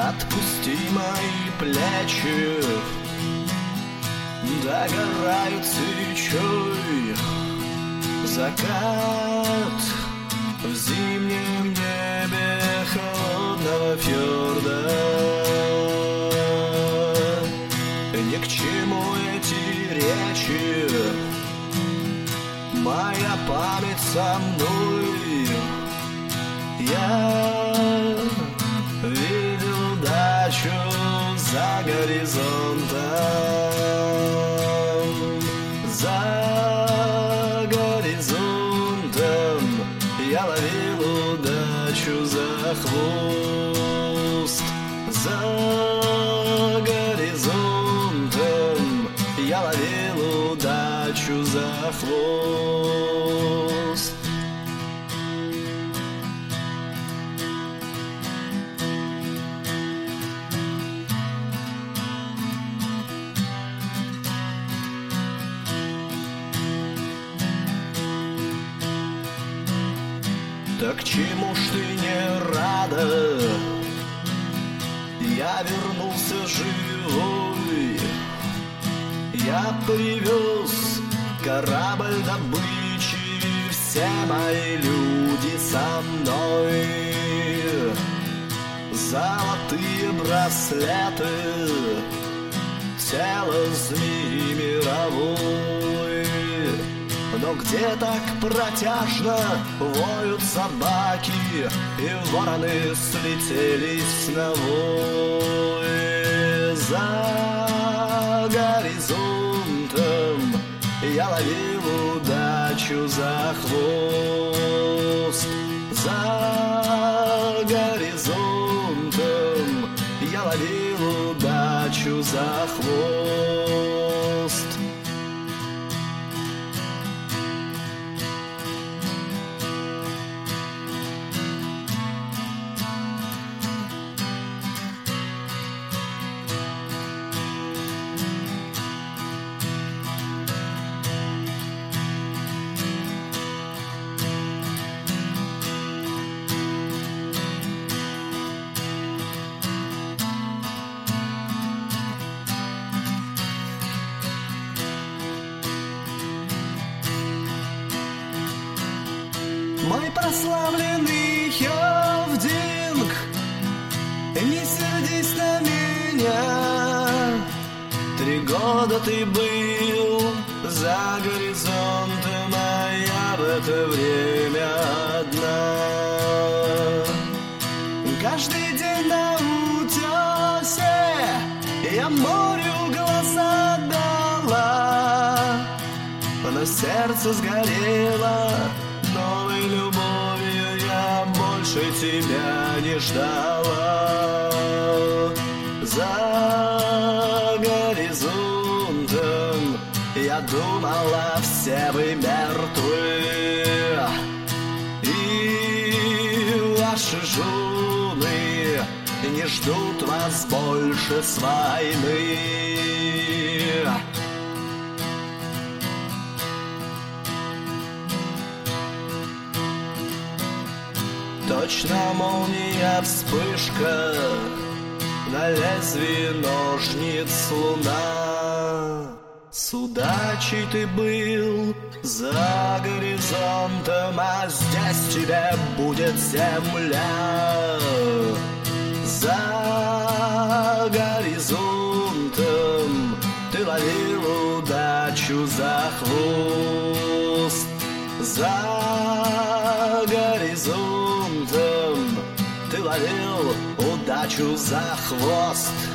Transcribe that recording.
Отпусти мои плечи, догорают свечой. Закат в зимнем небе холодного фьорда. Ни к чему эти речи, моя память со мной. Я видел дачу за горизонтом, за горизонтом. Я ловил удачу за хвост, за горизонтом. Я ловил удачу за хвост. Так чему ж ты не рада? Я вернулся живой. Я привез корабль добычи, все мои люди со мной. Золотые браслеты, тело змеи мировой. Но где так протяжно воют собаки, и вороны слетелись на вой. За горизонтом я ловил удачу за хвост. За горизонтом я ловил удачу за хвост. Мой прославленный Хёвдинг, не сердись на меня. 3 года ты был за горизонтом, а я в это время одна. Каждый день на утёсе я морю глаза дала, но сердце сгорело новой любовью, я больше тебя не ждала. За горизонтом я думала, все вы мертвы, и ваши жены не ждут вас больше с войны. Точно молния вспышка, на лезвии ножниц луна. С удачей ты был за горизонтом, а здесь тебе будет земля. За горизонтом ты ловил удачу за хвост. За горизонтом ты ловил удачу за хвост.